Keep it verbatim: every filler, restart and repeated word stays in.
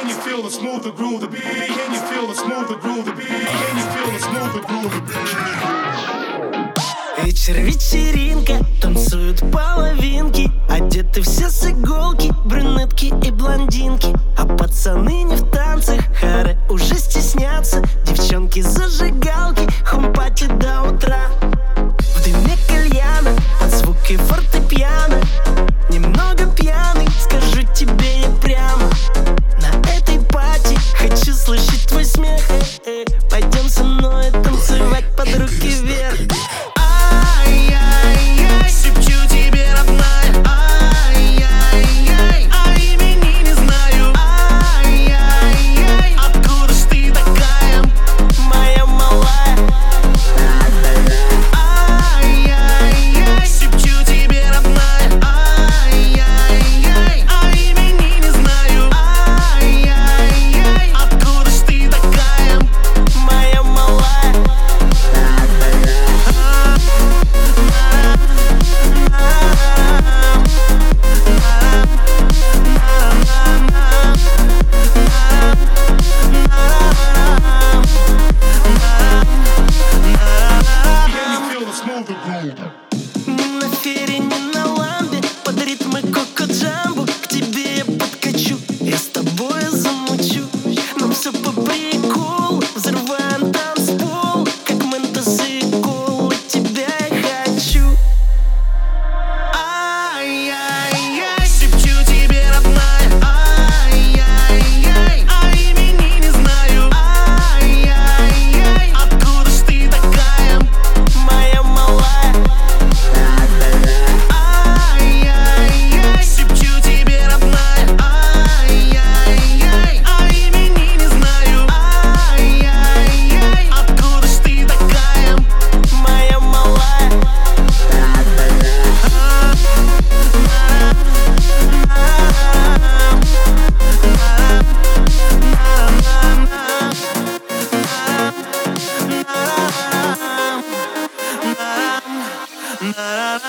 Can you feel the smooth the groove the beat? Can you feel the smooth the groove the beat? Can you feel the smooth the groove the beat? Вечер, вечеринка, танцуют половинки, одеты все с иголки, брюнетки и блондинки. А пацаны не в танцах, харе уже стеснятся. Девчонки зажигалки, хом-пати до утра. В дыме кальяна, под звуки фортепиано. Немного пьяный, скажу тебе я прямо. На этой пати хочу слышать твой смех. э -э. Пойдем со мной танцевать под руки вверх. Не на фере, не на ламбе, под ритмы коко-джамбо к тебе я подкачу, я с тобой замучу. Нам все по приколу, взрываем танцпол, как ментосы и колы, тебя я хочу. Ай-яй-яй, шепчу тебе, родная. Ай-яй-яй, а имени не знаю. Ай-яй-яй, откуда ж ты такая, моя малая? Na, na, na.